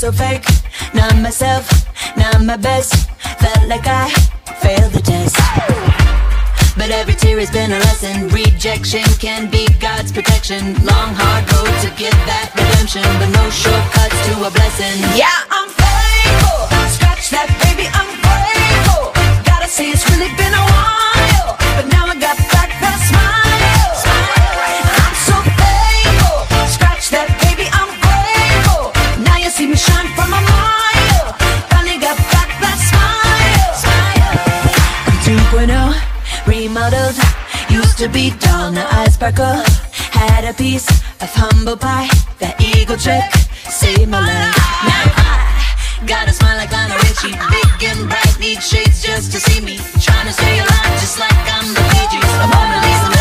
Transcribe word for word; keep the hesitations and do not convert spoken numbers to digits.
so fake, not myself, not my best. Felt like I failed the test. But every tear has been a lesson. Rejection can be God's protection. Long hard road to get that redemption, but no shortcuts to a blessing. Yeah, I'm faithful. Scratch that, baby, I'm grateful. Gotta say it's really been a while, but now I got back that smile. I'm so faithful. Scratch that, baby, I'm grateful. Now you see me shine from a mile. Finally got back that smile. I'm two point oh. Remodeled, used to be dull, now I sparkle. Had a piece of humble pie, that eagle trick saved my life. Now I got a smile like Lionel Richie, big and bright, need shades just to see me. Trying to stay alive just like I'm the Bee Gees, a Mona Lisa.